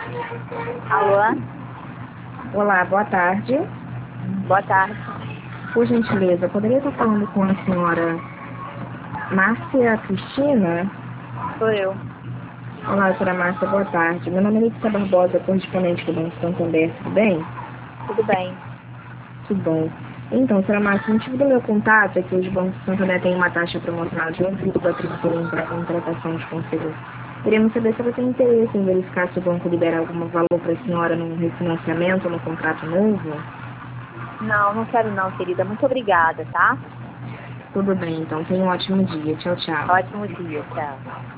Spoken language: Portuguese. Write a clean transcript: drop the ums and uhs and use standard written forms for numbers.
Alô? Olá, boa tarde. Boa tarde. Por gentileza, poderia estar falando com a senhora Márcia Cristina? Sou eu. Olá, senhora Márcia, boa tarde. Meu nome é Letícia Barbosa, correspondente do Banco Santander, tudo bem? Tudo bem. Que bom. Então, senhora Márcia, o motivo do meu contato é que hoje o Banco Santander tem uma taxa promocional de 1,31 para a contratação de conselho. Queríamos saber se ela tem interesse em verificar se o banco libera algum valor para a senhora num refinanciamento ou no contrato novo. Não, não quero não, querida. Muito obrigada, tá? Tudo bem, então. Tenha um ótimo dia. Tchau, tchau. Ótimo dia, tchau.